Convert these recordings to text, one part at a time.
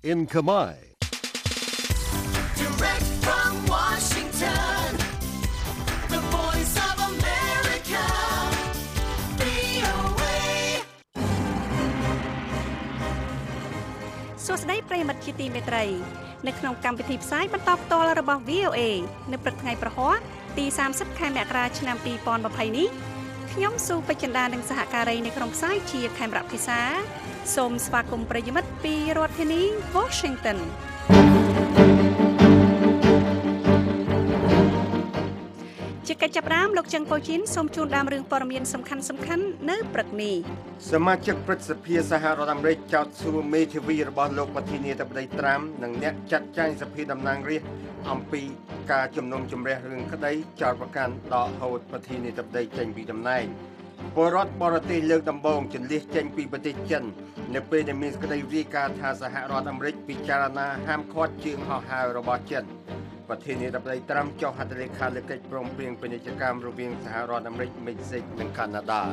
in Khmer. Direct from Washington, the voice of America, VOA. សួស្តីប្រិយមិត្តជាទីមេត្រីនៅក្នុងកម្មវិធីផ្សាយបន្តផ្ទាល់របស់ VOA នៅព្រឹកថ្ងៃប្រហ័សទី30ខែមករាឆ្នាំ2020នេះខ្ញុំស៊ូពេជ្រចិន្តានិងសហការីនៅក្នុងផ្សាយជាខេមរៈភិសាសូមស្វាគមន៍ប្រិយមិត្តពីរដ្ឋធានី Washingtonជាកិច្ចចាប់ផ្ដើមលោកចឹងប៉ូជីនសូមជូនដើមរឿងព័ត៌មានសំខាន់នៅព្រឹកនេះសមាជិកព្រឹទ្ធសភាសហរដ្ឋអាមេរិកចោទសួរមេធាវីរបស់លោកប្រធានាធិបតីត្រាំនិងអ្នកចាត់ចែងសភាតំណាងរាស្ត្រអំពីការជំនុំជម្រះរឿងក្តីចោទប្រកាន់ដកហូតប្រធានាធិបតីចេញពីតំណែងពលរដ្ឋបរទេសលើកដំបូងជន្លៀសចេញពីប្រទេសចិននៅពេលដែលមានសេចក្តីរាយការណ៍ថាសហរដ្ឋអាមេរិកពិចារណាហាមឃាត់ជើងហោះហើររបស់ចិនប្រធានាធិបតីត្រាំចុះហត្ថលេខាលើកិច្ចព្រមព្រៀងពាណិជ្ជកម្មរវាងសហរដ្ឋអាមេរិកមិចស៊ិកនិងកាណាដា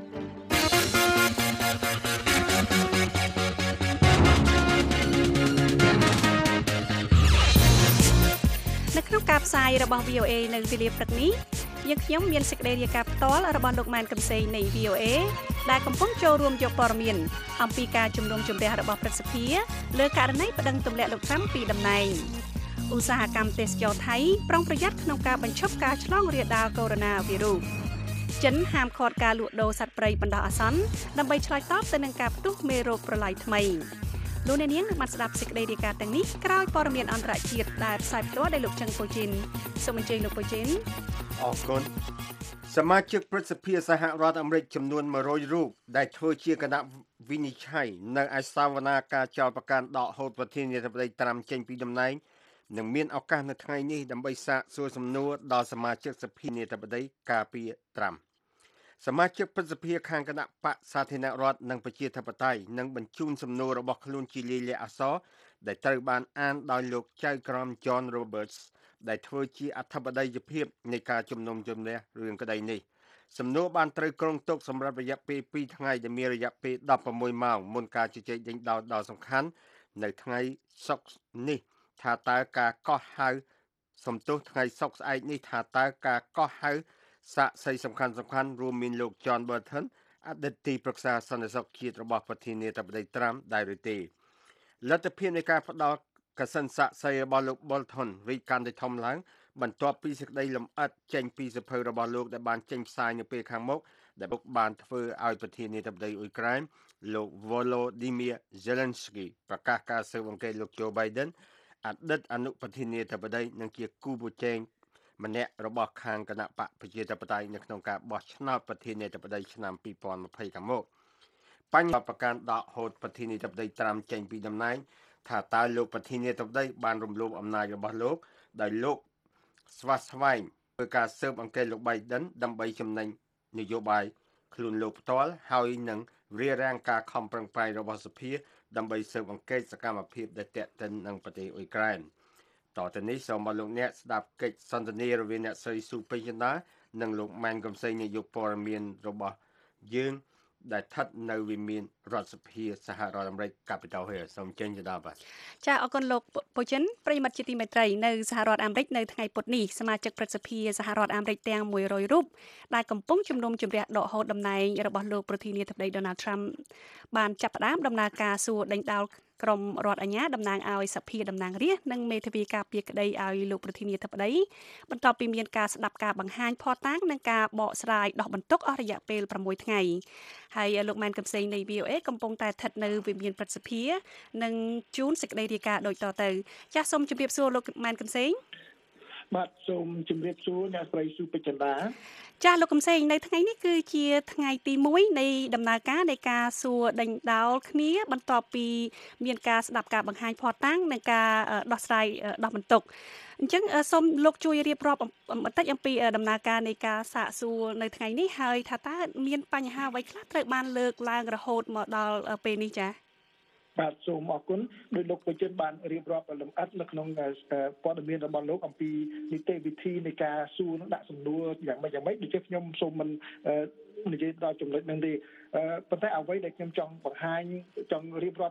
នៅក្នុងការផ្សាយរបស់ VOA នៅវេលាព្រឹកនេះយើងខ្ញុំមានសេចក្តីរាយការណ៍ផ្ទាល់របស់លោកម៉ែនកំសីនៃ VOA ដែលកំពុងចូលរួមយកព័ត៌មានអំពីការជំនុំជម្រះរបស់ព្រឹទ្ធសភាលើករណីប្តឹងទម្លាក់លោកត្រាំពីតំណែងឧស្សាហកម្មទេសចរថៃប្រុងប្រយ័ត្នក្នុងការបញ្ឈប់ការឆ្លងរាលដាលកូវីដ -19 ចិនហាមឃាត់ការលក់ដូរសត្វព្រៃបណ្ដោះអាសន្នដើម្បីឆ្លើយតបទៅនឹងការផ្ទុះមេរោគប្រឡាយថ្មីលោកអ្នកនាងបានស្ដាប់សេចក្តីរាយការណ៍ទាំងនេះក្រោយព័ត៌មានអន្តរជាតិដែលផ្សាយផ្ទាល់ដោយលោកចឹងប៉ូជីនសូមអញ្ជើញលោកប៉ូជីនអរគុណសមាជិកព្រឹទ្ធសភាសហរដ្ឋអាមេរិកចំនួន100រូបដែលធ្វើជាគណៈវិនិច្ឆ័យនៅឯសាវនាការចោទប្រកាន់ដកហូតប្រធានាធិបតីត្រាំចេញពីតំណែងនឹងមានឱកាសនៅថ្ងៃនេះដើម្បីសាកសួរសំណួរដល់សមាជិកសភានាធិបតីការពារត្រាំសមាជិកព្រឹទ្ធសភាខាងគណៈបកសាធារណរដ្ឋនិងប្រជាធិបតេយ្យនឹងបញ្ជូនសំណួររបស់ខ្លួនជាលាយលក្ខណ៍អក្សរដែលត្រូវបានអានដោយលោកចៅក្រម John Roberts ដែលធ្វើជាអធិបតីភាពនៃការជំនុំជម្រះរឿងក្តីនេះសំណួរបានត្រូវគ្រោងទុកសម្រាប់រយៈពេល2ថ្ងៃដែលមានរយៈពេល16ម៉ោងមុនការជជែកដេញដោលដ៏សំខាន់នៅថ្ងៃសុក្រនេះថាតើការកោះហៅសំទោសថ្ងៃសុក្រស្អែកនេះថាតើការកោះហៅសាក្សីសំខាន់រួមមានលោក John Bolton អតីតទីប្រឹក្សាសន្តិសុខជាតិរបស់ប្រធានាធិបតីត្រាំដែរឬទេលទ្ធភាពនៃការផ្ដល់កសិនសាក្សីរបស់លោក Bolton រីកកាន់តែធំឡើងបន្ទាប់ពីសេចក្តីលម្អិតចេញពីសភៅរបស់លោកដែលបានចេញផ្សាយនៅពេលខាងមុខដែលលោកបានធ្វើឲ្យប្រធានាធិបតីអ៊ុយក្រែនលោក Volodymyr Zelensky ប្រកាសការស៊ើបអង្កេតលោក Joe Biden អតីតអនុប្រធានាធិបតីនិងជាគូប្រជែងម្នាក់របស់ខាងគណៈបកប្រជាធិបតេយ្យនៅក្នុងការបោះឆ្នោតប្រធានាធិបតីឆ្នាំ2020ខាងមុខបញ្ហាប្រកាន់ដកហូតប្រធានាធិបតីត្រាំចេញពីតំណែងថាតើលោកប្រធានាធិបតីបានរំលោភអំណាចរបស់លោកដោយលោកស្វាស្វែងធ្វើការស៊ើបអង្កេតលោក Biden ដើម្បីចំណេញនយោបាយខ្លួនលោកផ្ទាល់ហើយនឹងរារាំងការខំប្រឹងប្រែងរបស់សភាដើម្បីស៊ើបអង្កេតសកម្មភាពដែលទាក់ទិននឹងប្រទេសអ៊ុយក្រែនតទៅនេះសូមឲ្យលោកអ្នកស្ដាប់កិច្ចសន្ទនារវាងអ្នកស្រីស៊ូពេជ្រចិន្តានិងលោកម៉ែនកំសីនាយកព័ត៌មានរបស់យើងដែលស្ថិតនៅវិមានរដ្ឋសភាសហរដ្ឋអាមេរិក Capitol Hill សូមចេញទៅដល់បាទចាអរគុណលោកប៉ូជីនប្រិយមិត្តជាទីមេត្រីនៅសហរដ្ឋអាមេរិកនៅថ្ងៃពុធនេះសមាជិកព្រឹទ្ធសភាសហរដ្ឋអាមេរិកទាំង100រូបដែលកំពុងជំនុំជម្រះដកហូតតំណែងរបស់លោកប្រធានាធិបតី Donald Trump បានចាប់ផ្ដើមដំណើរការសួរដេញដោលក្រុមរដ្ឋអាជ្ញាតំណាងឲ្យសភាតំណាងរាស្ត្រនិងមេធាវីការពារក្តីឲ្យលោកប្រធានាធិបតីបន្ទាប់ពីមានការស្ដាប់ការបង្ហាញភស្តុតាងនិងការបកស្រាយដោះបន្ទុកអស់រយៈពេល6ថ្ងៃហើយលោកម៉ែនកំសីនៃ VOA កំពុងតែស្ថិតនៅវិមានព្រឹទ្ធសភានិងជូនសេចក្តីរាយការណ៍ដូចតទៅចាសសូមជម្រាបសួរលោកម៉ែនកំសីបាទសូមជម្រាបសួរអ្នកស្រីស៊ូពេជ្រចិន្តាចាលោកកំសែងនៅថ្ងៃនេះគឺជាថ្ងៃទី1នៃដំណើរការនៃការសួរដេញដោលគ្នាបន្ទាប់ពីមានការស្ដាប់ការបង្ហាញភស្តុតាងនិងការដោះស្រាយដោះបន្ទុកអញ្ចឹងសូមលោកជួយរៀបរាប់បន្តិចអំពីដំណើរការនៃការសាកសួរនៅថ្ងៃនេះហើយថាតើមានបញ្ហាអ្វីខ្លះត្រូវបានលើកឡើងរហូតមកដល់ពេលនេះចា៎បាទសូមអរគុណដោយលោកប្រជិនបានរៀបរាប់លម្អិតនៅក្នុងព័ត៌មានរបស់លោកអំពីនីតិវិធីនៃការសួរដាក់សំណួរយ៉ាងម៉េចដូចជាខ្ញុំសូមមិននិយាយដល់ចំណុចហ្នឹងទេប៉ុន្តែអ្វីដែលខ្ញុំចង់បង្ហាញចង់រៀបរាប់ប្រាប់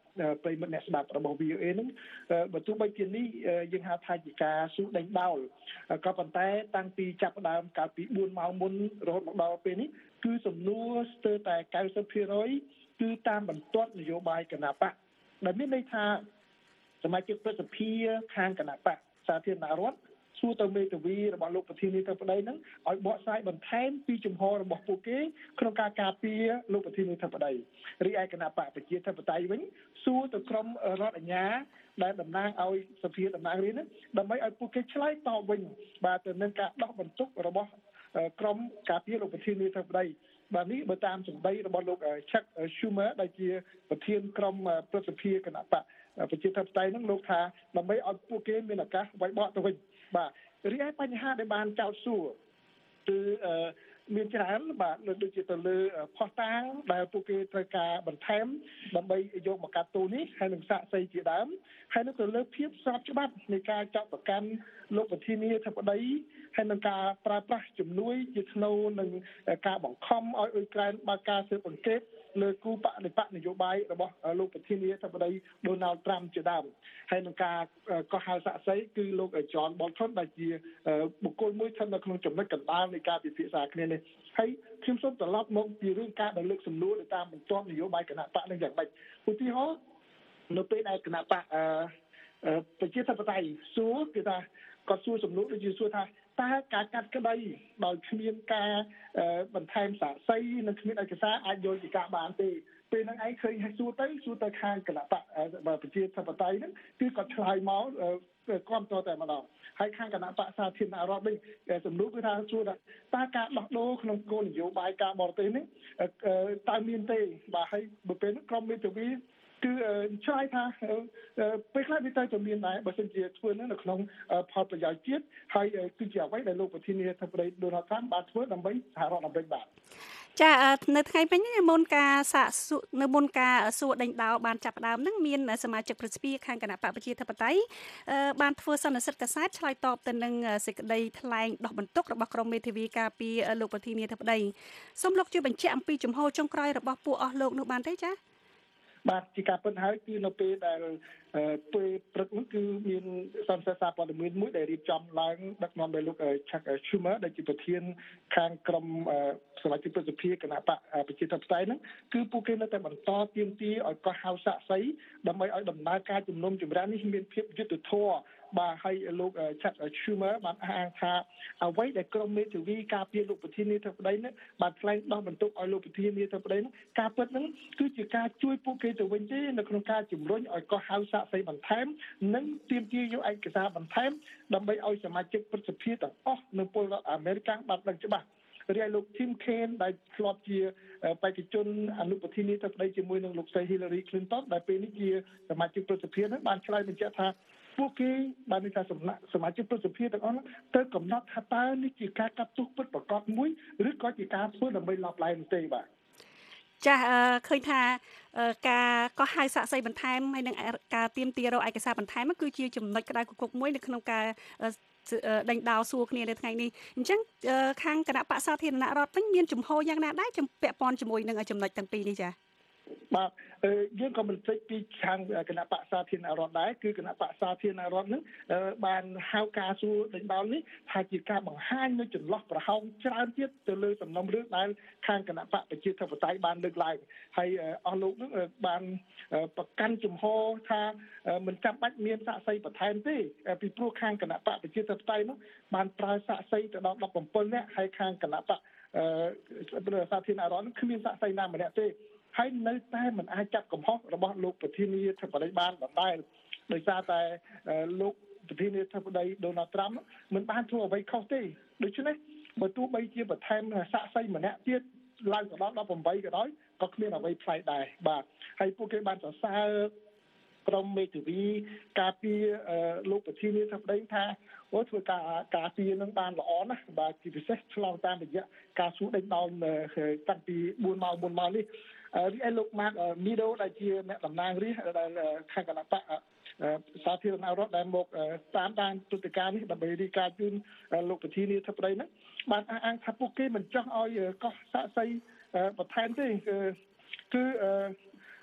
ប្រិមត្តអ្នកស្ដាប់របស់ VOA ហ្នឹងបើទោះបីជានេះយើងហៅថាជាការស៊ូដេញដោលក៏ប៉ុន្តែតាំងពីចាប់ផ្ដើមកាលពី4ម៉ោងមុនរហូតមកដល់ពេលនេះគឺសំណួរស្ទើរតែ 90% គឺតាមបន្ទាត់នយោបាយគណបកដែលមានន័យថាសមាជិកព្រឹទ្ធសភាខាងគណបកសាធារណរដ្ឋសួរទៅមេធាវីរបស់លោកប្រធានាធិបតីហ្នឹងឲ្យបកស្រាយបន្ថែមពីជំហររបស់ពួកគេក្នុងការការពារលោកប្រធានាធិបតីរីឯគណៈបកប្រជាធិបតេយ្យវិញសួរទៅក្រុមរដ្ឋអាជ្ញាដែលតំណាងឲ្យសភាតំណាងរាស្ត្រហ្នឹងដើម្បីឲ្យពួកគេឆ្លើយតបវិញបាទទៅនឹងការដោះបន្ទុករបស់ក្រុមការពារលោកប្រធានាធិបតីបាទនេះបើតាមសម្ដីរបស់លោក Chuck Schumer ដែលជាប្រធានក្រុមព្រឹទ្ធសភាគណៈបកប្រជាធិបតេយ្យហ្នឹងលោកថាដើម្បីឲ្យពួកគេមានឱកាសវាយបកទៅវិញបាទរីឯបញ្ហាដែលបានចោទសួរគឺមានច្រើនបាទដូចជាទៅលើផុសតាងដែលពួកគេត្រូវការបន្ថែមដើម្បីយកមកកាត់ទោសនេះហើយនឹងសាកសីជាដើមហើយនឹងទៅលើភាពស្របច្បាប់នៃការចាប់ប្រកាន់លោកប្រធានាធិបតីហើយនឹងការប្រើប្រាស់ជំនួយជាថ្នូរនឹងការបង្ខំឲ្យអ៊ុយក្រែនបើកការស៊ើបអង្កេតលើគូបដិបត្តិនយោបាយរបស់លោកប្រធានាធិបតី Donald Trump ជាដើមហើយនឹងការកោះហៅសាក់សីគឺលោក John Bolton ដែលជាបុគ្គលមួយស្ថិតនៅក្នុងចំណុចកណ្ដាលនៃការពិភាក្សាគ្នានេះហើយខ្ញុំសូមត្រឡប់មកពីរឿងការដែលលើកសំណួរទៅតាមបន្ទាត់នយោបាយគណៈបកនឹងយ៉ាងម៉េចឧទាហរណ៍នៅពេលដែលគណៈបកប្រជាធិបតេយ្យសួរគឺថាគាត់សួរសំណួរដូចជាសួរថាតើការកាត់ក្តីដោយគ្មានការបន្ថែមសាកសីនិងគ្មានឯកសារអាចយកជាការបានទេពេលហ្នឹងឯងឃើញឲ្យសួរទៅខាងគណៈបកប្រជាធិបតេយ្យហ្នឹងគឺគាត់ឆ្លើយមកគ្រប់តតែម្ដងហើយខាងគណៈបកសាធារណរដ្ឋវិញសំណួរគឺថាសួរថាតើការដោះដូរក្នុងគោលនយោបាយការបរទេសនេះតើមានទេបាទហើយបើពេលហ្នឹងក្រុមមេធាវីគឺឆ្លើយថាពេលខ្លះវាទៅមានដែរបើសិនជាធ្វើនៅក្នុងផលប្រយោជន៍ជាតិហើយគឺជាអ្វីដែលលោកប្រធានាធិបតី Donald Trump បានធ្វើដើម្បីសហរដ្ឋអាមេរិកបាទចានៅថ្ងៃមិញមុនការសាកសួរនៅមុនការសួរដេញដោលបានចាប់ផ្ដើមហ្នឹងមានសមាជិកព្រឹទ្ធសភាខាងគណៈបកប្រជាធិបតេយ្យបានធ្វើសន្និសីទកាសែតឆ្លើយតបទៅនឹងសេចក្តីថ្លែងដោះបន្ទុករបស់ក្រុមមេធាវីការពារលោកប្រធានាធិបតីសូមលោកជួយបញ្ជាក់អំពីជំហរចុងក្រោយរបស់ពួកអស់លោកនោះបានទេចាបាទជាការពិតហើយគឺនៅពេលដែលពេលព្រឹកនោះគឺមានសន្និសីទសារព័ត៌មានមួយដែលរៀបចំឡើងដឹកនាំដោយលោក Chuck Schumer ដែលជាប្រធានខាងក្រុមសមាជិកព្រឹទ្ធសភាគណៈបកប្រជាធិបតេយ្យហ្នឹងគឺពួកគេនៅតែបន្តទាមទារឲ្យកោះហៅសាក់សីដើម្បីឲ្យដំណើរការជំនុំជម្រះនេះមានភាពយុត្តិធម៌បាទហើយលោក Chuck Schumer បានអះអាងថាអ្វីដែលក្រុមមេធាវីការពារលោកប្រធានាធិបតីនេះបានថ្លែងដោះបន្ទុកឲ្យលោកប្រធានាធិបតីនោះការពិតហ្នឹងគឺជាការជួយពួកគេទៅវិញទេនៅក្នុងការជំរុញឲ្យកោះហៅសាក់សីបន្ថែមនិងទាមទារយកឯកសារបន្ថែមដើម្បីឲ្យសមាជិកព្រឹទ្ធសភាទាំងអស់នៅពលរដ្ឋអាមេរិកបានដឹងច្បាស់រីឯលោក Tim Kaine ដែលធ្លាប់ជាបេក្ខជនអនុប្រធានាធិបតីជាមួយនឹងលោកស្រី Hillary Clinton ដែលពេលនេះជាសមាជិកព្រឹទ្ធសភានឹងបានឆ្លើយបញ្ជាក់ថាពួកគេបាននិយាយថាសមាជិកព្រឹទ្ធសភាទាំងអស់នោះទៅកំណត់ថាតើនេះជាការកាត់ទោសពិតប្រាកដមួយឬក៏ជាការធ្វើដើម្បីឡោបឡែនទេបាទចាឃើញថាការកោះហៅសាក់សីបន្ថែមហើយនឹងការទាមទាររកឯកសារបន្ថែមគឺជាចំណុចក្តៅគគុកមួយនៅក្នុងការដេញដោលសួរគ្នានៅថ្ងៃនេះអញ្ចឹងខាងគណៈបក្សសាធារណរដ្ឋវិញមានជំហរយ៉ាងណាដែរចំពាក់ព័ន្ធជាមួយនឹងចំណុចទាំងពីរនេះចាបាទយើងក៏មិនភ្លេចពីខាងគណៈបក្សសាធារណរដ្ឋដែរគឺគណៈបក្សសាធារណរដ្ឋនឹងបានហៅការសួរដេញដោលនេះថាជាការបង្ហាញនៅចន្លោះប្រហោងច្រើនទៀតទៅលើសំណុំរឿងដែលខាងគណៈបកប្រជាធិបតេយ្យបានលើកឡើងហើយអស់លោកនឹងបានប្រកាន់ជំហរថាមិនចាំបាច់មានសាក់សីបន្ថែមទេពីព្រោះខាងគណៈបកប្រជាធិបតេយ្យនោះបានប្រើសាក់សីទៅដល់17នាក់ហើយខាងគណៈបកសាធារណរដ្ឋគ្មានសាក់សីណាម្នាក់ទេហើយនៅតែមិនអាចចាប់កំហុសរបស់លោកប្រធានាធិបតីបានដដែលដោយសារតែលោកប្រធានាធិបតី Donald Trump មិនបានធ្វើអ្វីខុសទេដូច្នេះបើទោះបីជាបន្ថែមសាក់សីម្នាក់ទៀតឡើងទៅដល់18ក៏ដោយក៏គ្មានអ្វីប្លែកដែរបាទហើយពួកគេបានសរសើរក្រុមមេធាវីការពារលោកប្រធានាធិបតីថាអូធ្វើការពារនឹងបានល្អណាស់បាទជាពិសេសឆ្លងតាមរយៈការសួរដេញដោលតាំងពី4ម៉ោងមុនមកនេះរីឯលោក Mark Meadows ដែលជាអ្នកតំណាងរាស្ត្រដែលខាងគណៈបកសាធារណរដ្ឋដែលមកតាមដានព្រឹត្តិការណ៍នេះដើម្បីរាយការណ៍ជូនលោកប្រធានាធិបតីហ្នឹងបានអះអាងថាពួកគេមិនចង់ឲ្យកោះសាក់សីបន្ថែមទេគឺ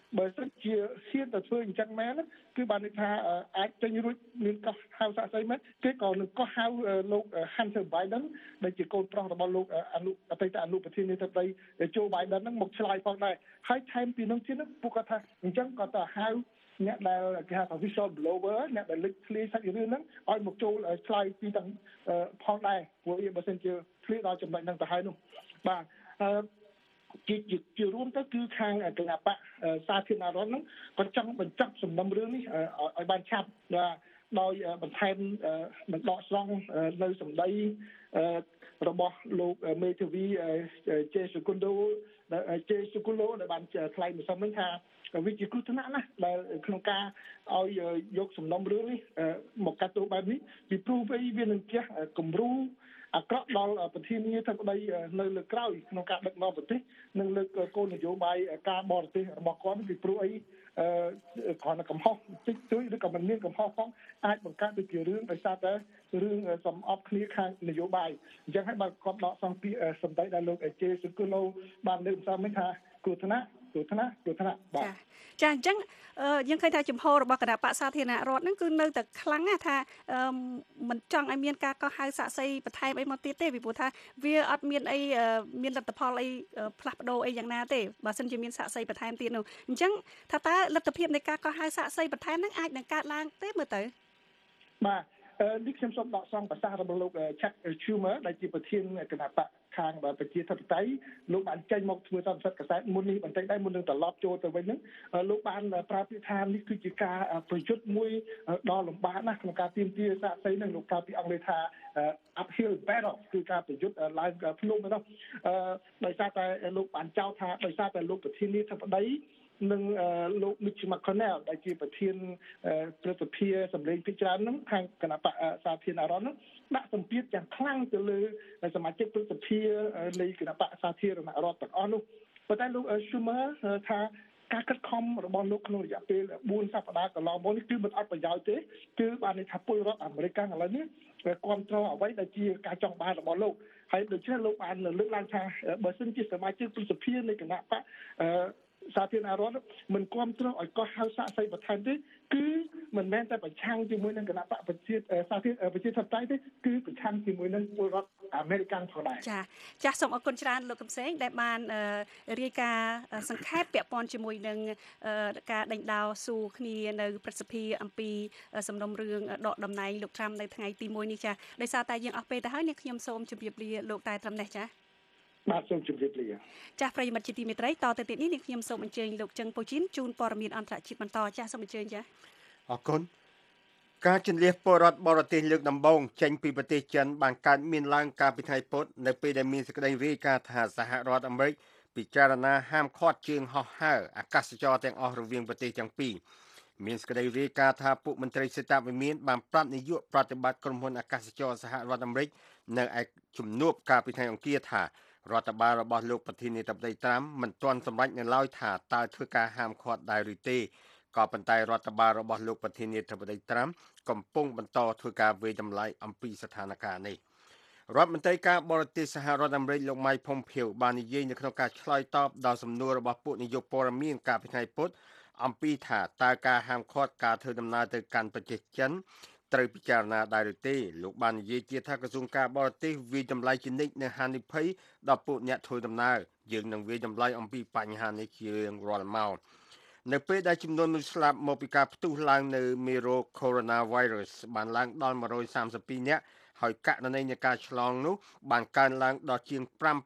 បើសិនជាហ៊ានទៅធ្វើអញ្ចឹងមែនគឺបានន័យថាអាចចេញរួចមានកោះហៅសាក់សីមែនគេក៏នឹងកោះហៅលោក Hunter Biden ដែលជាកូនប្រុសរបស់លោកអតីតអនុប្រធានាធិបតី Joe Biden ហ្នឹងមកឆ្លើយផងដែរហើយថែមពីនោះទៀតពួកគាត់ថាអញ្ចឹងក៏ទៅហៅអ្នកដែលគេហៅថា whistle blower អ្នកដែលលេចធ្លាយសាច់រឿងហ្នឹងឲ្យមកចូលឆ្លើយពីទាំងផងដែរព្រោះបើសិនជាធ្លាយដល់ចំណុចហ្នឹងទៅហើយនោះបាទជារួមទៅគឺខាងគណៈបកសាធារណរដ្ឋហ្នឹងគាត់ចង់បញ្ចប់សំណុំរឿងនេះឲ្យបានឆាប់ដោយបន្ថែមដកស្រង់នៅសម្ដីរបស់លោកមេធាវីជេសុគូឡូដែលបានថ្លែងម្សិលមិញថាវាជាគ្រោះថ្នាក់ណាស់ដែលក្នុងការឲ្យយកសំណុំរឿងនេះមកកាត់ទោសបែបនេះពីព្រោះវានឹងជះគំរូអាក្រក់ដល់ប្រធានាធិបតីនៅលើក្រោយក្នុងការដឹកនាំប្រទេសនិងលើកគោលនយោបាយការបរទេសរបស់គាត់ពីព្រោះអីគ្រាន់តែកំហុសតិចតួចឬក៏មិនមានកំហុសផងអាចបង្កើតទៅជារឿងដោយសារតែរឿងសំអប់គ្នាខាងនយោបាយអញ្ចឹងហើយបើគាត់ដកសំពីសម្ដីដែលលោកជេសុគូឡូបានលើកម្សិលមិញថាគ្រោះថ្នាក់បាទចាអញ្ចឹងយើងឃើញថាចំហរបស់គណៈបកសាធារណរដ្ឋហ្នឹងគឺនៅតែខ្លាំងណាស់ថាមិនចង់ឲ្យមានការកោះហៅសាក់សីបន្ថែមអីមកទៀតទេពីព្រោះថាវាអត់មានអីមានលទ្ធផលអីផ្លាស់ប្ដូរអីយ៉ាងណាទេបើសិនជាមានសាក់សីបន្ថែមទៀតនោះអញ្ចឹងថាតើលទ្ធភាពនៃការកោះហៅសាក់សីបន្ថែមហ្នឹងអាចនឹងកើតឡើងទេមើលទៅបាទនេះខ្ញុំសូមដកស្រង់ប្រសាសន៍របស់លោក Chuck Schumer ដែលជាប្រធានគណៈបកខាងប្រជាធិបតេយ្យលោកបានចេញមកធ្វើសន្និសីទកាសែតមុននេះបន្តិចដែរមុននឹងត្រឡប់ចូលទៅវិញហ្នឹងលោកបានប្រើពាក្យថានេះគឺជាការប្រយុទ្ធមួយដ៏លំបាកណាស់ក្នុងការទាមទារសាកសីនឹងលោកប្រើពាក្យអង់គ្លេសថា uphill battle គឺការប្រយុទ្ធឡើងភ្នំហ្នឹងដោយសារតែលោកបានចោទថាដោយសារតែលោកប្រធានាធិបតីនិងលោក Mitch McConnell ដែលជាប្រធានព្រឹទ្ធសភាសម្លេងភាគច្រើនហ្នឹងខាងគណៈបកសាធារណរដ្ឋហ្នឹងដាក់សម្ពាធយ៉ាងខ្លាំងទៅលើសមាជិកព្រឹទ្ធសភានៃគណៈបកសាធារណរដ្ឋទាំងអស់នោះប៉ុន្តែលោក Schumer ថាការខិតខំរបស់លោកក្នុងរយៈពេល4សប្តាហ៍កន្លងមកនេះគឺមិនអត់ប្រយោជន៍ទេគឺបានន័យថាពលរដ្ឋអាមេរិកឥឡូវនេះគ្រប់គ្រងអ្វីដែលជាការចង់បានរបស់លោកហើយដូច្នេះលោកបានលើកឡើងថាបើសិនជាសមាជិកព្រឹទ្ធសភានៃគណៈបកសាធារណរដ្ឋមិនគ្រប់គ្រងឲ្យកោះហៅសាកសីបន្ថែមទេគឺមិនមែនតែប្រឆាំងជាមួយនឹងគណៈបកប្រជាធិបតេយ្យទេគឺប្រឆាំងជាមួយនឹងពលរដ្ឋអាមេរិកផងដែរចាសូមអរគុណច្រើនលោកកំសែងដែលបានរាយការណ៍សង្ខេបពាក់ព័ន្ធជាមួយនឹងការដេញដោលស៊ូគ្នានៅព្រឹទ្ធសភាអំពីសំណុំរឿងដកតំណែងលោកត្រាំនៅថ្ងៃទី1នេះចាដោយសារតែយើងអស់ពេលទៅហើយនេះខ្ញុំសូមជម្រាបលាលោកតែត្រឹមនេះចាបាទសូមជម្រាបលាចាស់ប្រិយមិត្តជាទីមេត្រីតទៅទៀតនេះខ្ញុំសូមអញ្ជើញលោកចឹងពូជីនជូនព័ត៌មានអន្តរជាតិបន្តចាស់សូមអញ្ជើញចាអរគុណការជន្លៀសពលរដ្ឋបរទេសលើកដំបូងចេញពីប្រទេសចិនបានកើតមានឡើងកាលពីថ្ងៃពុធនៅពេលដែលមានសេចក្តីរាយការណ៍ថាសហរដ្ឋអាមេរិកពិចារណាហាមឃាត់ជើងហោះហើរអាកាសចរទាំងអស់រវាងប្រទេសទាំងពីរមានសេចក្តីរាយការណ៍ថាពួកមន្ត្រីសេដ្ឋវិមានបានប្រាប់នាយកប្រតិបត្តិក្រុមហ៊ុនអាកាសចរសហរដ្ឋអាមេរិកនៅឯជំនួបកាលពីថ្ងៃអង្គារថារដ្ឋបាលរបស់លោកប្រធានាធិបតីត្រាំមិនទាន់សម្រេចនៅឡើយថាតើធ្វើការហាមឃាត់ដែរឬទេក៏ប៉ុន្តែរដ្ឋបាលរបស់លោកប្រធានាធិបតីត្រាំកំពុងបន្តធ្វើការវិយតម្លៃអំពីស្ថានភាពនេះរដ្ឋមន្ត្រីការបរទេសសហរដ្ឋអាមេរិកលោក Mike Pompeo បាននិយាយនៅក្នុងការឆ្លើយតបដល់សំណួររបស់ពួកនាយកព័ត៌មានកាលពីថ្ងៃពុធអំពីថាតើការហាមឃាត់ការធ្វើដំណើរទៅកាន់ប្រទេសចិនត្រូវពិចារណាដែរឬទេលោកបាននិយាយទៀតថាក្រសួងការបរទេសវិយតម្លៃជានិច្ចនៅហានិភ័យដល់ពួកអ្នកធ្វើដំណើរយើងនឹងវិយតម្លៃអំពីបញ្ហានេះជារៀងរាល់ម៉ោងនៅពេលដែលចំនួនមនុស្សស្លាប់មកពីការផ្ទុះឡើងនៅមេរោគ Coronavirus បានឡើងដល់132នាក់ហើយករណីនៃការឆ្លងនោះបានកើនឡើងដល់ជាង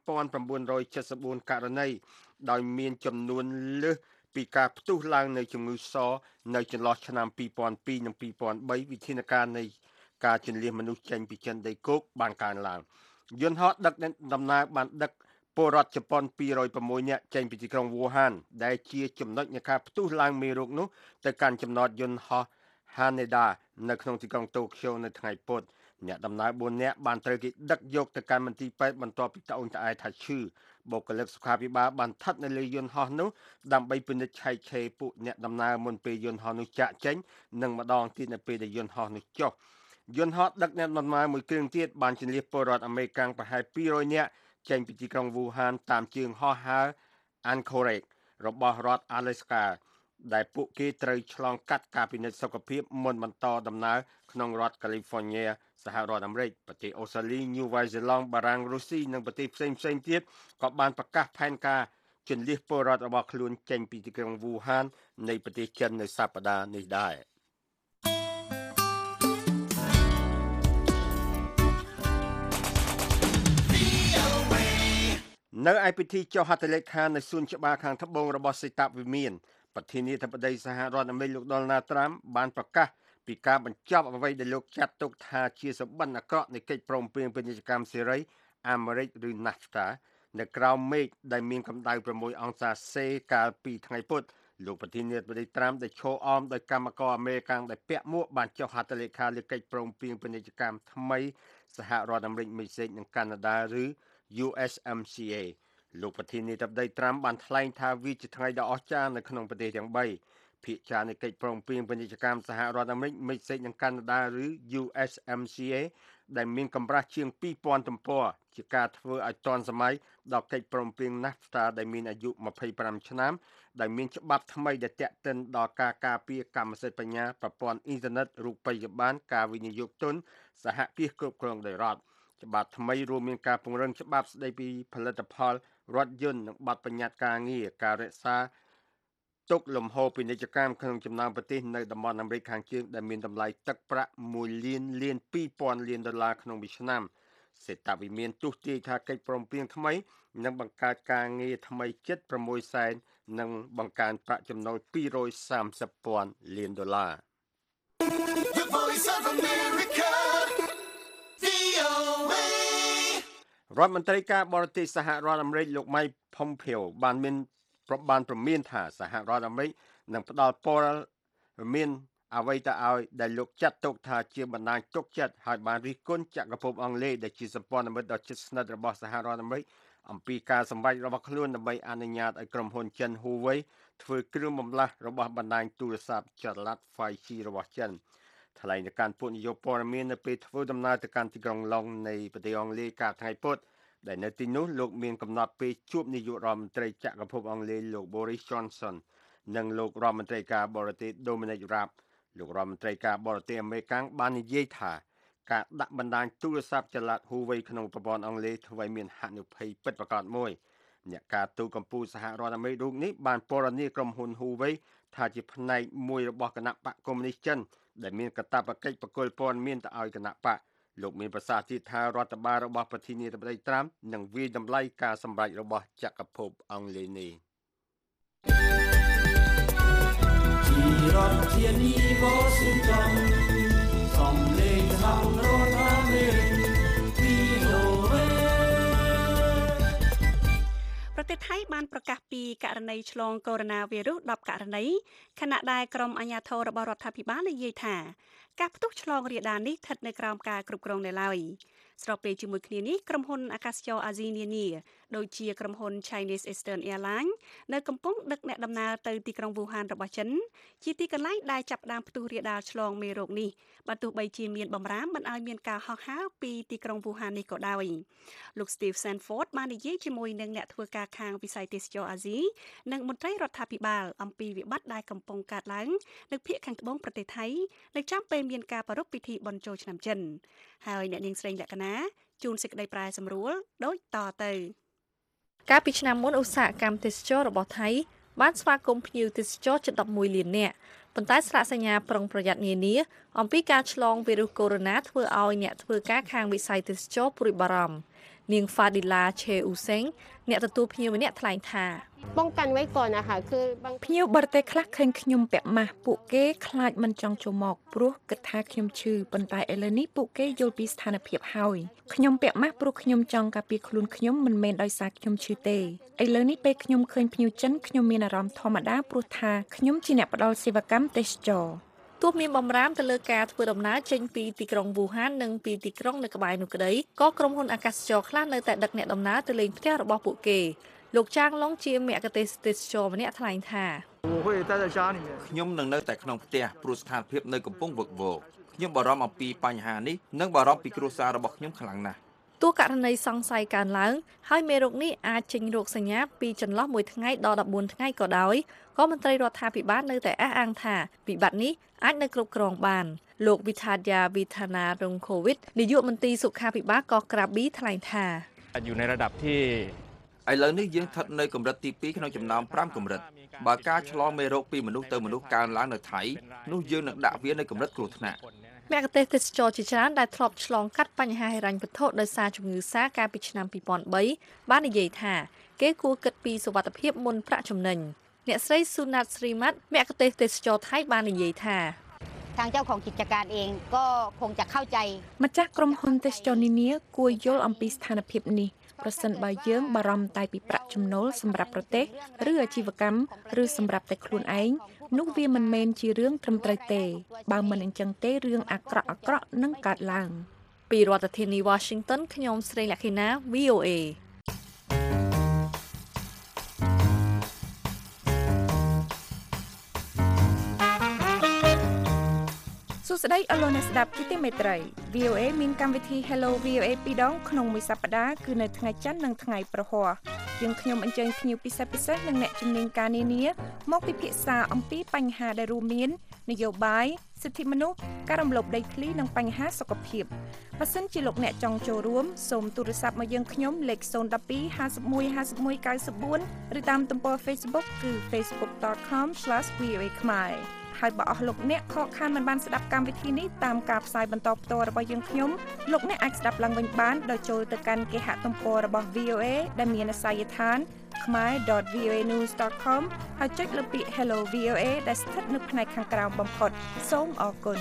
5,974 ករណីដោយមានចំនួនលើសពីការផ្ទុះឡើងនៃជំងឺសនៅចន្លោះឆ្នាំ2002និង2003វិធានការនៃការជន្លៀសមនុស្សចេញពីចិនដីគោកបានកើនឡើងយន្តហោះដឹកដំណើរបានដឹកពលរដ្ឋជប៉ុន206នាក់ចេញពីទីក្រុងវូហានដែលជាចំណុចនៃការផ្ទុះឡើងមេរោគនោះទៅកាន់ចំណតយន្តហោះ Haneda នៅក្នុងទីក្រុងតូក្យូនៅថ្ងៃពុធអ្នកដំណើរ4នាក់បានត្រូវគេដឹកយកទៅកាន់មន្ទីរពេទ្យបន្ទាប់ពីត្អូញត្អែថាឈឺបុគ្គលិកសុខាភិបាលបានស្ថិតនៅលើយន្តហោះនោះដើម្បីពិនិត្យឆែកឆេរពួកអ្នកដំណើរមុនពេលយន្តហោះនោះចាក់ចេញនិងម្ដងទៀតនៅពេលដែលយន្តហោះនោះចុះយន្តហោះដឹកអ្នកដំណើរមួយគ្រឿងទៀតបានជន្លៀសពលរដ្ឋអាមេរិកប្រហែល200នាក់ចេញពីទីក្រុងវូហានតាមជើងហោះហើរ Anchorage របស់រដ្ឋ Alaska ដែលពួកគេត្រូវឆ្លងកាត់ការពិនិត្យសុខភាពមុនបន្តដំណើរក្នុងរដ្ឋ California សហរដ្ឋអាមេរិកប្រទេសអូស្ត្រាលី New Zealand បារាំងរុស្ស៊ីនិងប្រទេសផ្សេងៗទៀតក៏បានប្រកាសផែនការជន្លៀសពលរដ្ឋរបស់ខ្លួនចេញពីទីក្រុង Wuhan នៃប្រទេសចិននៅសប្តាហ៍នេះដែរនៅឯពិធីចុះហត្ថលេខានៅសួនច្បារខាងត្បូងរបស់សេតវិមានប្រធានាធិបតីសហរដ្ឋអាមេរិកលោក Donald Trump បានប្រកាសពីការបញ្ចប់អ្វីដែលលោកចាត់ទុកថាជាសម្បត្តិអាក្រក់នៃកិច្ចព្រមព្រៀងពាណិជ្ជកម្មសេរីអាមេរិកឬ NAFTA នៅក្រោមមេឃដែលមានកម្ដៅ6អង្សាសេកាលពីថ្ងៃពុធលោកប្រធានាធិបតី Trump ដែលឈរអមដោយកម្មករអាមេរិកដែលពាក់មួកបានចុះហត្ថលេខាលើកិច្ចព្រមព្រៀងពាណិជ្ជកម្មថ្មីសហរដ្ឋអាមេរិកមេក្សិកនិងកាណាដាឬ USMCA លោកប្រធានាធិបតី Trump បានថ្លែងថាវាជាថ្ងៃដ៏អស្ចារ្យនៅក្នុងប្រទេសទាំង3ភាគច្រើននៃកិច្ចព្រមព្រៀងពាណិជ្ជកម្មសហរដ្ឋអាមេរិកមេក្សិកនិងកាណាដាឬ USMCA ដែលមានកម្រាស់ជាង 2000 ទំព័រជាការធ្វើឲ្យទាន់សម័យដល់កិច្ចព្រមព្រៀង NAFTA ដែលមានអាយុ25ឆ្នាំដែលមានច្បាប់ថ្មីដែលទាក់ទិនដល់ការការពារកម្មសិទ្ធិបញ្ញាប្រព័ន្ធអ៊ីនធឺណិតរូបិយប័ណ្ណការវិនិយោគទុនសហពាសគ្រប់គ្រងដោយរដ្ឋច្បាប់ថ្មីរួមមានការពង្រឹងច្បាប់ស្តីពីផលិតផលរថយន្តនិងបទបញ្ញត្តិការងារការរក្សាទុកលំហូរពាណិជ្ជកម្មក្នុងចំណោមប្រទេសនៅតំបន់អាមេរិកខាងជើងដែលមានតម្លៃទឹកប្រាក់1លាន2,000 លានដុល្លារក្នុងមួយឆ្នាំសេតវិមានទស្សន៍ទាយថាកិច្ចព្រមព្រៀងថ្មីនឹងបង្កើតការងារថ្មីជិត6សែននិងបង្កើនប្រាក់ចំណូល230,000 លានដុល្លារ The Voice of America, VOA. រដ្ឋមន្ត្រីការបរទេសសហរដ្ឋអាមេរិកលោក Mike Pompeo បានព្រមានថាសហរដ្ឋអាមេរិកនឹងផ្ដល់ព័ត៌មានអ្វីទៅឲ្យដែលលោកចាត់ទុកថាជាបណ្ដាញទុកចិត្តហើយបានរិះគន់ចក្រភពអង់គ្លេសដែលជាសម្ព័ន្ធមិត្តដ៏ជិតស្និទ្ធរបស់សហរដ្ឋអាមេរិកអំពីការសម្រេចរបស់ខ្លួនដើម្បីអនុញ្ញាតឲ្យក្រុមហ៊ុនចិន Huawei ធ្វើគ្រឿងបន្លាស់របស់បណ្ដាញទូរស័ព្ទចល័ត 5G របស់ចិនថ្លែងទៅកាន់ពួកនាយកព័ត៌មាននៅពេលធ្វើដំណើរទៅកាន់ទីក្រុងឡុងនៃប្រទេសអង់គ្លេសកាលថ្ងៃពុធដែលនៅទីនោះលោកមានកំណត់ពេលជួបនាយករដ្ឋមន្ត្រីចក្រភពអង់គ្លេសលោក Boris Johnson និងលោករដ្ឋមន្ត្រីការបរទេស Dominic Raab លោករដ្ឋមន្ត្រីការបរទេសអាមេរិកបាននិយាយថាការដាក់បណ្ដាញទូរស័ព្ទចល័ត Huawei ក្នុងប្រព័ន្ធអង់គ្លេសធ្វើឲ្យមានហានិភ័យពិតប្រាកដមួយអ្នកការទូតកម្ពុជាសហរដ្ឋអាមេរិករូបនេះបានពណ៌នាក្រុមហ៊ុន Huawei ថាជាផ្នែកមួយរបស់គណៈបកកុម្មុយនីសចិនដែលមានកាតព្វកិច្ចបកគលព័ត៌មានទៅឲ្យគណៈបកលោកមានប្រសាសន៍ទៀតថារដ្ឋបាលរបស់ប្រធានាធិបតី Trump នឹងវាយតម្លៃការសម្រេចរបស់ចក្រភពអង់គ្លេសនេះជារដ្ឋធានី Washington សំឡេងសហរដ្ឋអាមេរិក VOA ប្រទេសថៃបានប្រកាសពីករណីឆ្លងកូវីដ -10 ករណីខណៈដែលក្រុមអាជ្ញាធររបស់រដ្ឋាភិបាលនិយាយថាការផ្ទុះឆ្លងរាលដាលនេះស្ថិតនៅក្រោមការគ្រប់គ្រងនៅឡើយស្របពេលជាមួយគ្នានេះក្រុមហ៊ុនអាកាសចរអាស៊ីនានាដូចជាក្រុមហ៊ុន Chinese Eastern Airlines នៅកំពុងដឹកអ្នកដំណើរទៅទីក្រុង Wuhan របស់ចិនជាទីកន្លែងដែលចាប់ផ្ដើមផ្ទុះរាលដាលឆ្លងមេរោគនេះបើទោះបីជាមានបំរាមមិនឲ្យមានការហោះហើរពីទីក្រុង Wuhan នេះក៏ដោយលោក Steve Sanford បាននិយាយជាមួយនឹងអ្នកធ្វើការខាងវិស័យទេសចរអាស៊ីនិងមន្ត្រីរដ្ឋាភិបាលអំពីវិបត្តិដែលកំពុងកើតឡើងនៅភាគខាងត្បូងប្រទេសថៃនៅចំពេលមានការប្រារព្ធពិធីបុណ្យចូលឆ្នាំចិនហើយអ្នកនាងស្រីលក្ខណាជួនសេចក្តីប្រែសម្រួលដូចតទៅកាលពីឆ្នាំមុនឧស្សាហកម្មទេសចររបស់ថៃបានស្វាគមន៍ភ្ញៀវទេសចរជិត11លាននាក់ប៉ុន្តែស្លាកសញ្ញាប្រុងប្រយ័ត្ននានាអំពីការឆ្លងវីរុសកូវីដ -19 ធ្វើឲ្យអ្នកធ្វើការខាងវិស័យទេសចរព្រួយបារម្ភនាង Fadila Che Useng អ្នកទទួលភ្ញៀវម្នាក់ថ្លែងថាป้องกันไว้ก่อนนะคะคือบางភ្ញៀវបរទេសខ្លះឃើញខ្ញុំពាក់ម៉ាស់ពួកគេខ្លាចមិនចង់ចូលមកព្រោះគិតថាខ្ញុំឈឺប៉ុន្តែឥឡូវនេះពួកគេយល់ពីស្ថានភាពហើយខ្ញុំពាក់ម៉ាស់ព្រោះខ្ញុំចង់ការពារខ្លួនខ្ញុំមិនមែនដោយសារខ្ញុំឈឺទេឥឡូវនេះពេលខ្ញុំឃើញភ្ញៀវចិនខ្ញុំមានអារម្មណ៍ធម្មតាព្រោះថាខ្ញុំជាអ្នកផ្ដល់សេវាកម្មទេសចរទោះមានបំរាមទៅលើការធ្វើដំណើរចេញពីទីក្រុង Wuhan និងពីទីក្រុងនៅក្បែរនោះក្តីក៏ក្រុមហ៊ុនអាកាសចរខ្លះនៅតែដឹកអ្នកដំណើរទៅលេងផ្ទះរបស់ពួកគេលោកចាងឡុងជាមគ្គទេសចរម្នាក់ថ្លែងថាខ្ញុំនឹងនៅតែក្នុងផ្ទះព្រោះស្ថានភាពនៅកំពុងវឹកវរខ្ញុំបារម្ភអំពីបញ្ហានេះនិងបារម្ភពីគ្រួសាររបស់ខ្ញុំខ្លាំងណាស់ទោះករណីសង្ស័យកើនឡើងហើយមេរោគនេះអាចចេញរោគសញ្ញាពីចន្លោះ1ថ្ងៃដល់14ថ្ងៃក៏ដោយក៏មន្ត្រីរដ្ឋាភិបាលនៅតែអះអាងថាវិបត្តិនេះអាចនៅគ្រប់គ្រងបានលោកវិធាយាវិធានារងកូវីដនាយកមន្ត្រីសុខាភិបាលក៏ក្រាប៊ីថ្លែងថាอยู่ในระดับที่ឥឡូវនេះយើងស្ថិតនៅកម្រិតទី2ក្នុងចំណោម5កម្រិតបើការឆ្លងមេរោគពីមនុស្សទៅមនុស្សកើនឡើងនៅថៃនោះយើងនឹងដាក់វានៅកម្រិតគ្រោះថ្នាក់មគ្គុទ្ទេសក៍ទេសចរជាច្រើនដែលធ្លាប់ឆ្លងកាត់បញ្ហាហិរញ្ញវត្ថុដោយសារជំងឺសាកាលពីឆ្នាំ2003បាននិយាយថាគេគួរគិតពីសុវត្ថិភាពមុនប្រាក់ចំណេញអ្នកស្រីស៊ូណាតស្រីម៉ាត់មគ្គុទ្ទេសក៍ទេសចរថៃបាននិយាយថាทางเจ้าของกิจการเองก็คงจะเข้าใจម្ចាស់ក្រុមហ៊ុនទេសចរនានាគួរយល់អំពីស្ថានភាពនេះប្រសិនបើយើងបារម្ភតែពីប្រាក់ចំណូលសម្រាប់ប្រទេសឬអាជីវកម្មឬសម្រាប់តែខ្លួនឯងនោះវាមិនមែនជារឿងត្រឹមត្រូវទេបើមិនអញ្ចឹងទេរឿងអាក្រក់នឹងកើតឡើងពីរដ្ឋធានី Washington ខ្ញុំស្រីលក្ខិណា VOA សួស្តីអស់លោកអ្នកស្ដាប់ជាទីមេត្រី VOA មានកម្មវិធី Hello VOA 2ដងក្នុងមួយសប្តាហ៍គឺនៅថ្ងៃច័ន្ទនិងថ្ងៃប្រហ័សយើងខ្ញុំអញ្ជើញភ្ញៀវពិសេសនិងអ្នកជំនាញការនានាមកពិភាក្សាអំពីបញ្ហាដែលរួមមាននយោបាយសិទ្ធិមនុស្សការរំលោភដីធ្លីនិងបញ្ហាសុខភាពបើសិនជាលោកអ្នកចង់ចូលរួមសូមទូរស័ព្ទមកយើងខ្ញុំលេខ012 51 51 94ឬតាមទំព័រ Facebook គឺ facebook.com/voa ខ្មែរហើយបើអស់លោកអ្នកខកខានមិនបានស្ដាប់កម្មវិធីនេះតាមការផ្សាយបន្តផ្ទាល់របស់យើងខ្ញុំលោកអ្នកអាចស្ដាប់ឡើងវិញបានដោយចូលទៅកាន់គេហទំព័ររបស់ VOA ដែលមានអាសយដ្ឋាន khmer.voanews.com ហើយចុចលើពាក្យ Hello VOA ដែលស្ថិតនៅផ្នែកខាងក្រោមបំផុតសូមអរគុណ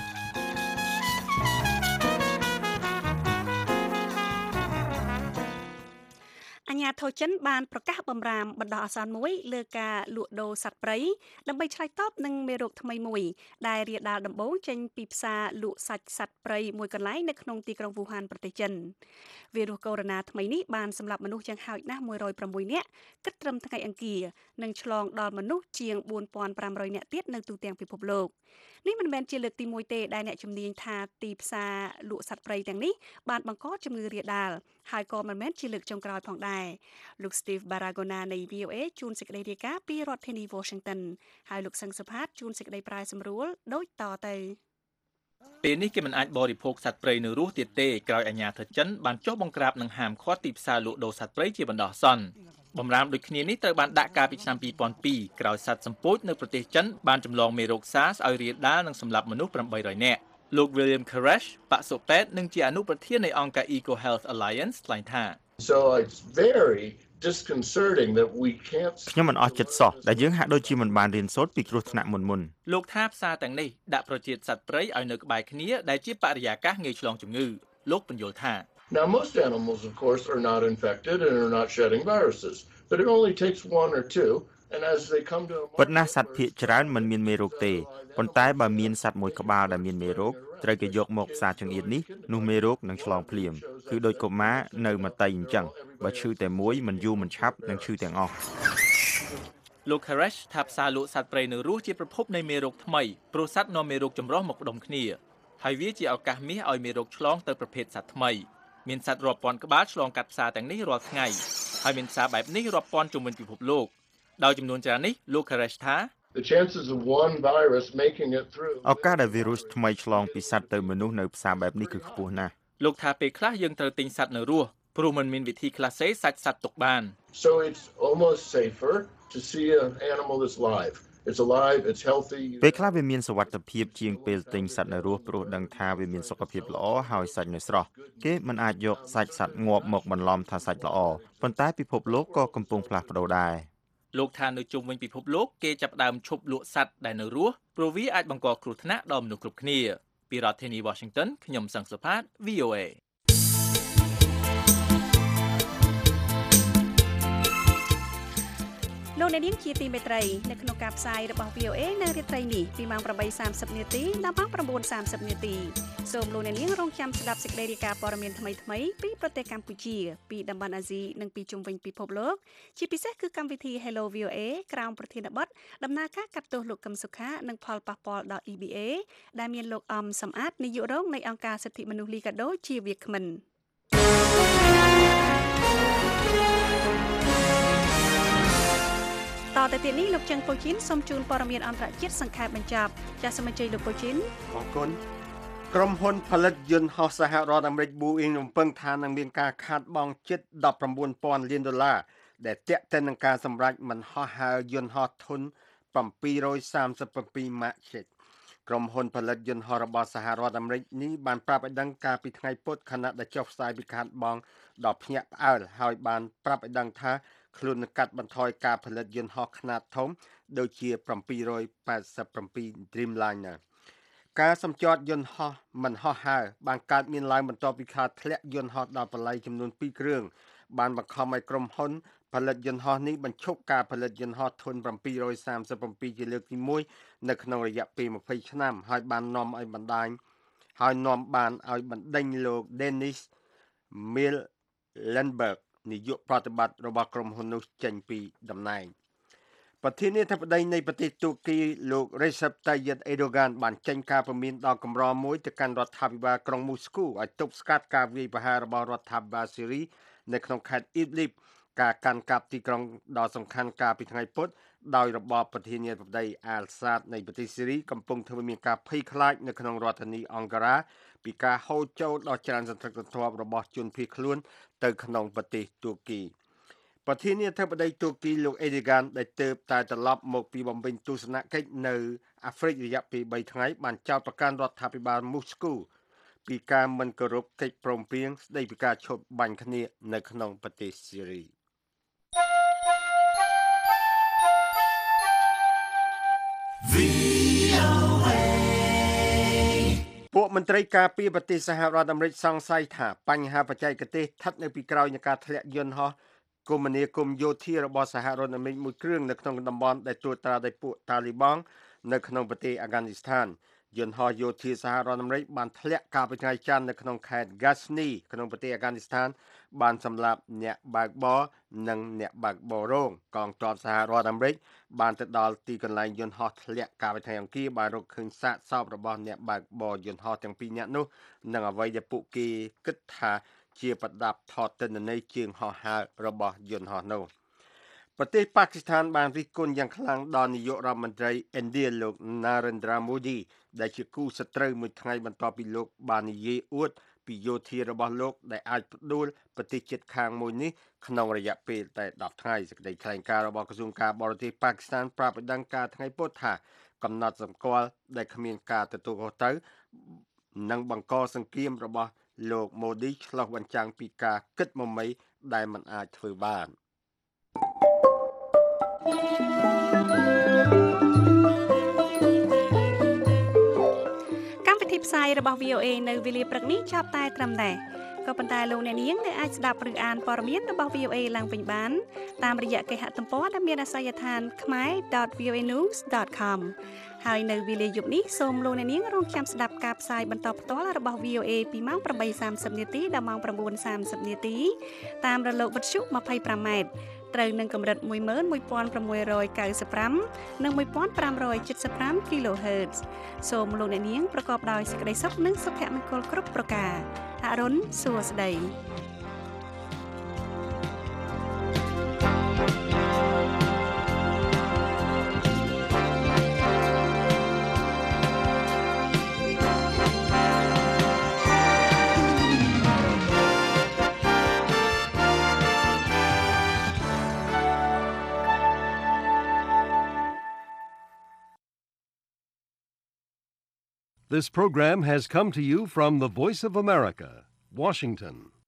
អាជ្ញាធរចិនបានប្រកាសបំរាមបណ្ដោះអាសន្នមួយលើការលក់ដូរសត្វព្រៃដើម្បីឆ្លើយតបនឹងមេរោគថ្មីមួយដែលរាលដាលដំបូងចេញពីផ្សារលក់សាច់សត្វព្រៃមួយកន្លែងនៅក្នុងទីក្រុងវូហានប្រទេសចិនវីរុសកូវីដ -19 ថ្មីនេះបានសម្លាប់មនុស្សយ៉ាងហោចណាស់106នាក់គិតត្រឹមថ្ងៃអង្គារនិងឆ្លងដល់មនុស្សជាង4500នាក់ទៀតនៅទូទាំងពិភពលោកនេះមិនមែនជាលើកទី1ទេដែលអ្នកជំនាញថាទីផ្សារលក់សត្វព្រៃទាំងនេះបានបង្កជំងឺរាលដាលហើយក៏មិនមែនជាលើកចុងក្រោយផងដែរលោក Steve Baragona នៃ VOA ជួនសេចក្តីរាយការណ៍ពីរដ្ឋធានី Washington ហើយលោកសឹងសុផាតជួនសេចក្តីប្រាយសម្រួលដូចតទៅពេលនេះគេមិនអាចបរិភោគសត្វព្រៃនៅរស់ទៀតទេក្រោយអាជ្ញាធរចិនបានចុះបង្ក្រាបនិងហាមឃាត់ទីផ្សារលក់ដូរសត្វព្រៃជាបណ្ដោះអាសន្នបំរាមដូចគ្នានេះត្រូវបានដាក់កាលពីឆ្នាំ2002ក្រោយសត្វសម្ពោចនៅប្រទេសចិនបានចម្លងមេរោគ SARS ឲ្យរាលដាលនិងសម្លាប់មនុស្ស800នាក់លោក William Koresh បសុពេទ្យនិងជាអនុប្រធាននៃអង្គការ Eco Health Alliance ថ្លែងថា So it's very disconcerting that we can't ខ្ញុំមិនអស់ចិត្តសោះដែលយើងហាក់ដូចជាមិនបានរៀនសូត្រពីគ្រោះថ្នាក់មុនលោកថាផ្សារទាំងនេះដាក់ប្រជាសត្វព្រៃឲ្យនៅក្បែរគ្នាដែលជាបរិយាកាសងាយឆ្លងជំងឺលោកបញ្យល់ថា Now most animals of course are not infected and are not shedding viruses but it only takes one or two and as they come to ប៉ុន្តែសត្វភាគច្រើនមិនមានមេរោគទេប៉ុន្តែបើមានសត្វមួយក្បាលដែលមានមេរោគត្រូវគេយកមកផ្សារចង្អៀតនេះនោះមេរោគនឹងឆ្លងភ្លាមគឺដោយកុមារនៅមតីអញ្ចឹងបើឈឺតែមួយមិនយូរមិនឆាប់នឹងឈឺទាំងអស់លោក Koresh ថាផ្សារលក់សត្វព្រៃនៅរស់ជាប្រភពនៃមេរោគថ្មីព្រោះសត្វនាំមេរោគចម្រុះមកផ្ដុំគ្នាហើយវាជាឱកាសមាសឲ្យមេរោគឆ្លងទៅប្រភេទសត្វថ្មីមានសត្វរាប់ពាន់ក្បាលឆ្លងកាត់ផ្សារទាំងនេះរាល់ថ្ងៃហើយមានផ្សារបែបនេះរាប់ពាន់ជុំវិញពិភពលោកដោយចំនួនច្រើននេះលោក Koresh ថា The chances of one virus making it through ឱកាសដែលវីរុសថ្មីឆ្លងពីសត្វទៅមនុស្សនៅផ្សារបែបនេះគឺខ្ពស់ណាស់លោកថាពេលខ្លះយើងត្រូវទិញសត្វនៅរស់ព្រោះมันមានវិធីខ្លះសេសាច់សត្វទុកបាន So it's almost safer to see an animal that's live. It's alive, it's healthy. ពេលខ្លះវាមានសុវត្ថិភាពជាងពេលទិញសត្វនៅរស់ព្រោះដឹងថាវាមានសុខភាពល្អហើយសាច់នៅស្រស់គេមិនអាចយកសាច់សត្វងាប់មកបន្លំថាសាច់ល្អប៉ុន្តែពិភពលោកក៏កំពុងផ្លាស់ប្ដូរដែរលោកថានៅជុំវិញពិភពលោកគេចាប់ផ្ដើមឈប់លក់សត្វដែលនៅរស់ព្រោះវាអាចបង្កគ្រោះថ្នាក់ដល់មនុស្សគ្រប់គ្នាពីរដ្ឋធានី Washington ខ្ញុំសង្ឃសុផាត VOA លោកអ្នកនាងជាទីមេត្រីនៅក្នុងការផ្សាយរបស់ VOA នៅរាត្រីនេះពីម៉ោង 8:30 នាទីដល់ម៉ោង 9:30 នាទីសូមលោកអ្នកនាងរងចាំស្ដាប់សេចក្តីរាយការណ៍ព័ត៌មានថ្មីៗពីប្រទេសកម្ពុជាពីតំបន់អាស៊ីនិងពីជុំវិញពិភពលោកជាពិសេសគឺកម្មវិធី Hello VOA ក្រោមប្រធានបទដំណើរការកាត់ទោសលោកកឹមសុខានិងផលប៉ះពាល់ដល់ EBA ដែលមានលោកអំសំអាតនាយករងនៃអង្គការសិទ្ធិមនុស្សលីកាដូជាវាគ្មិនតទៅទៀតនេះលោកច័ន្ទពូជីនសូមជូនព័ត៌មានអន្តរជាតិសង្ខេបបញ្ចប់ចាសសូមអញ្ជើញលោកពូជីនអរគុណក្រុមហ៊ុនផលិតយន្តហោះសហរដ្ឋអាមេរិក Boeing រំពឹងថានឹងមានការខាតបង់ជិត$19,000 លានដែលទាក់ទិននឹងការសម្រេចមិនហោះហើរយន្តហោះធុន737 Mach ក្រុមហ៊ុនផលិតយន្តហោះរបស់សហរដ្ឋអាមេរិកនេះបានប្រាប់ឲ្យដឹងកាលពីថ្ងៃពុធខណៈដែលចុះផ្សាយពីខាតបង់ដល់ភ្ញាក់ផ្អើលហើយបានប្រាប់ឲ្យដឹងថាខ្លួននឹងកាត់បន្ថយការផលិតយន្តហោះខ្នាតធំដូចជា787 Dreamliner ការសម្ចតយន្តហោះមិនហោះហើរបានកើតមានឡើងបន្ទាប់ពីខាតធ្លាក់យន្តហោះដល់បល័យចំនួន2គ្រឿងបានបង្ខំឲ្យក្រុមហ៊ុនផលិតយន្តហោះនេះបញ្ឈប់ការផលិតយន្តហោះធុន737ជាលើកទី1នៅក្នុងរយៈពេល20ឆ្នាំហើយបាននាំបានឲ្យបណ្ដេញលោក Dennis Muilenburg នាយកប្រតិបត្តិរបស់ក្រុមហ៊ុននោះចេញពីតំណែងប្រធានាធិបតីនៃប្រទេសទូគីលោក Recep Tayyip Erdogan បានចេញការព្រមានដល់កម្រមួយទៅកាន់រដ្ឋាភិបាលក្រុងមូស្គូឲ្យទប់ស្កាត់ការវាយប្រហាររបស់រដ្ឋាភិបាលស៊េរីនៅក្នុងខេត្ត Idlib ការកាន់កាប់ទីក្រុងដ៏សំខាន់កាលពីថ្ងៃពុធដោយរបបប្រធានាធិបតី Al-Assad នៃប្រទេសស៊េរីកំពុងធ្វើមានការភ័យខ្លាចនៅក្នុងរដ្ឋធានីអង្ការ៉ាពីការហូរចូលដ៏ច្រើនសន្ធឹកសន្ធាប់របស់ជនភៀសខ្លួនទៅក្នុងប្រទេសទូគីប្រធានាធិបតីទូគីលោក Erdogan ដែលទើបតែត្រឡប់មកពីបំពេញទស្សនកិច្ចនៅអាហ្វ្រិករយៈពេល3ថ្ងៃបានចោទប្រកាន់រដ្ឋាភិបាលមូស្គូពីការមិនគោរពកិច្ចព្រមព្រៀងស្តីពីការឈប់បាញ់គ្នានៅក្នុងប្រទេសស៊េរីពួកមន្ត្រីការពារប្រទេសសហរដ្ឋអាមេរិកសង្ស័យថាបញ្ហាបច្ចេកទេសស្ថិតនៅពីក្រោយនៃការធ្លាក់យន្តហោះគមនាគមន៍យោធារបស់សហរដ្ឋអាមេរិកមួយគ្រឿងនៅក្នុងតំបន់ដែលត្រួតត្រាដោយពួកតាលីបង់នៅក្នុងប្រទេសអាហ្គានីស្ថានយន្តហោះយោធាសហរដ្ឋអាមេរិកបានធ្លាក់កាលពីថ្ងៃច័ន្ទនៅក្នុងខេត្ត Ghazni ក្នុងប្រទេសអាហ្គានីស្ថានបានសម្លាប់អ្នកបើកបរនិងអ្នកបើកបររោងកងទ័ពសហរដ្ឋអាមេរិកបានទៅដល់ទីកន្លែងយន្តហោះធ្លាក់កាលពីថ្ងៃអង្គារបានរកឃើញសាកសពរបស់អ្នកបើកបរយន្តហោះទាំងពីរនាក់នោះនិងអ្វីដែលពួកគេគិតថាជាប្រដាប់ថតទិន្នន័យជើងហោះហើររបស់យន្តហោះនោះប្រទេសប៉ាគីស្ថានបានរិះគន់យ៉ាងខ្លាំងដល់នាយករដ្ឋមន្ត្រីឥណ្ឌាលោក Narendra Modi ដែលជាគូសត្រូវមួយថ្ងៃបន្ទាប់ពីលោកបាននិយាយអួតពីយោធារបស់លោកដែលអាចផ្ដួលប្រទេសជិតខាងមួយនេះក្នុងរយៈពេលតែ10ថ្ងៃសេចក្តីថ្លែងការណ៍របស់ក្រសួងការបរទេសប៉ាគីស្ថានប្រាប់ឲ្យដឹងការថ្ងៃពុធថាកំណត់សម្គាល់ដែលគ្មានការទទួលខុសត្រូវនិងបង្កសង្គ្រាមរបស់លោក Modi ឆ្លុះបញ្ចាំងពីការគិតមមីដែលមិនអាចធ្វើបានកម្មវិធីផ្សាយរបស់ VOA នៅវេលាព្រឹកនេះចាប់តែត្រឹមតែក៏ប៉ុន្តែលោកអ្នកនាងនៅអាចស្ដាប់ឬអានព័ត៌មានរបស់ VOA ឡើងវិញបានតាមរយៈគេហទំព័រដែលមានអាសយដ្ឋាន khmer.voanews.com ហើយនៅវេលាយប់នេះសូមលោកអ្នកនាងរងចាំស្ដាប់ការផ្សាយបន្តផ្ទាល់របស់ VOA ពីម៉ោង 8:30 នាទីដល់ម៉ោង 9:30 នាទីតាមរលកវិទ្យុ 25 ម៉ែត្រត្រូវនឹងកម្រិត 11695 និង 1575 kHz សូមលោកអ្នកនាងប្រកបដោយសេចក្តីសុខនិងសុភមង្គលគ្រប់ប្រការអរុនសួស្តី This program has come to you from the Voice of America, Washington.